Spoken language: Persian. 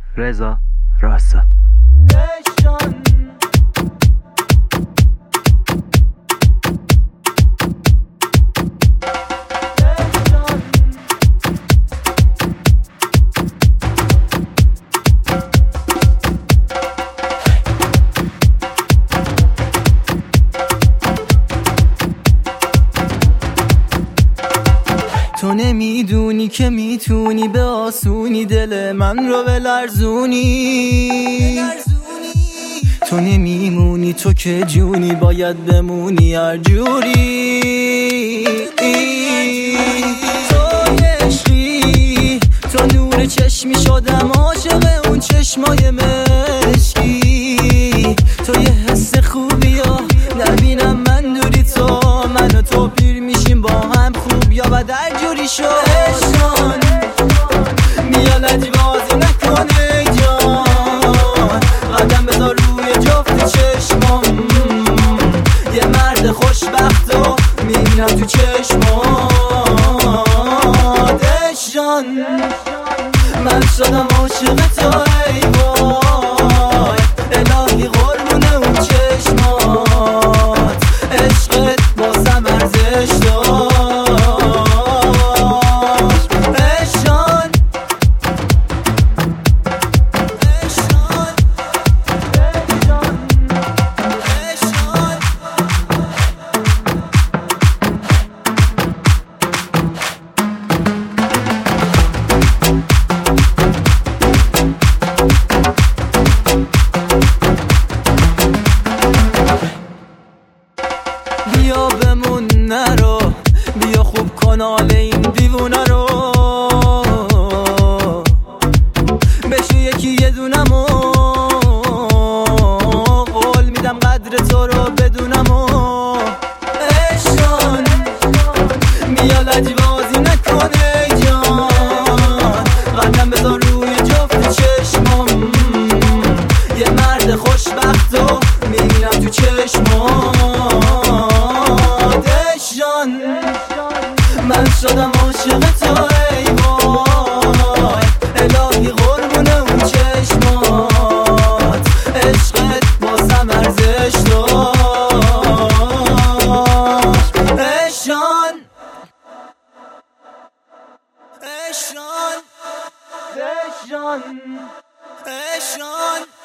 رضا راستا. تو نمیدونی که میتونی به آسونی دل من رو بلرزونی. تو نمیمونی، تو که جونی باید بمونی هر جوری. تو عشقی، تو نور چشمی شدم عاشق اون چشمای مشکی. تو یه حس خوبی ها نبینم من دوری، تو من و تو پیر میشیم با هم خوب یا بد هر جوری شد. عشقان بیا لجبازی نکنه جان، قدم بذار روی جفت چشمام. یه مرد خوشبخت رو میبینم تو چشمات. عشقان من شدم عاشق تو ای وای، الهی قربونه اون چشمات. عشقت بازم ارزش داشت. عشقان بیا بمون نرو، بیا خوب کن حال این دیوونه رو. بشو یکی یه دونمو، قول میدم قدر تو رو بدونمو. عشقان بیا لجبازی نکنه جان، قدم بذار روی جفت چشمام. یه مرد خوشبخت رو میبینم تو چشمام. من شدم عاشق تو ای وای، الهی قربونه اون چشمات. عشقت بازم ارزش داشت. عشقان عشقان عشقان عشقان